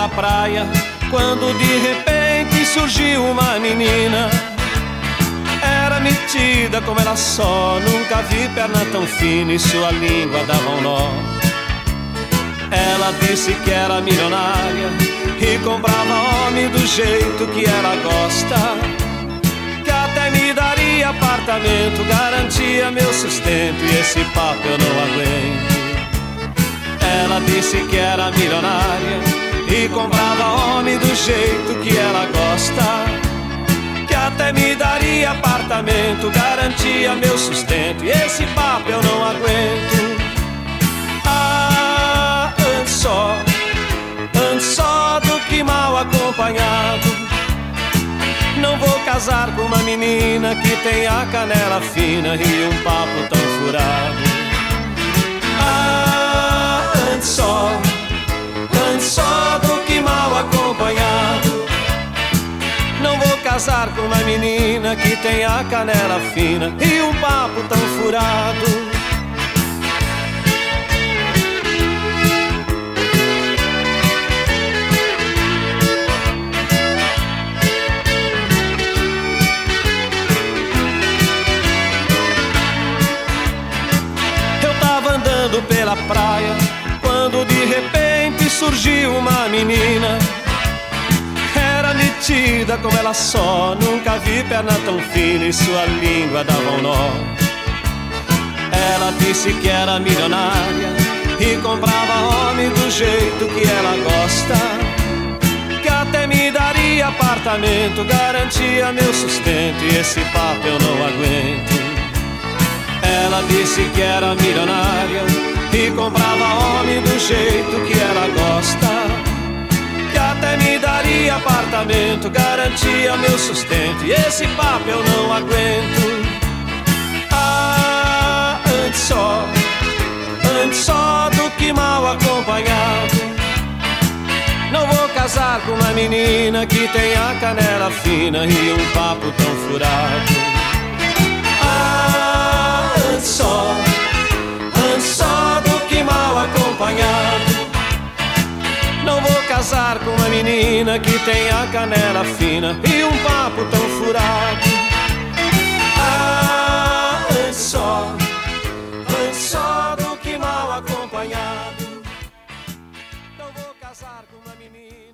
pela praia, quando de repente surgiu uma menina. Era metida como ela só, nunca vi perna tão fina e sua língua dava um nó. Ela disse que era milionária e comprava homem do jeito que ela gosta, que até me daria apartamento, garantia meu sustento, e esse papo eu não aguento. Ela disse que era milionária e comprava homem do jeito que ela gosta, que até me daria apartamento, garantia meu sustento, e esse papo eu não aguento. Ah, ando só do que mal acompanhado. Não vou casar com uma menina que tem a canela fina e um papo tão furado. Ah, ando só do que mal acompanhado. Não vou casar com uma menina que tem a canela fina e um papo tão furado. Pela praia, quando de repente surgiu uma menina. Era metida como ela só, nunca vi perna tão fina e sua língua dava um nó. Ela disse que era milionária e comprava homem do jeito que ela gosta, que até me daria apartamento, garantia meu sustento, e esse papo eu não aguento. Ela disse que era milionária e comprava homem do jeito que ela gosta, que até me daria apartamento, garantia meu sustento, e esse papo eu não aguento. Ah, ando só do que mal acompanhado. Não vou casar com uma menina que tem a canela fina e um papo tão furado. Ah, ando só do que mal acompanhado. Não vou casar com uma menina que tem a canela fina e um papo tão furado. Ah, ando só do que mal acompanhado. Não vou casar com uma menina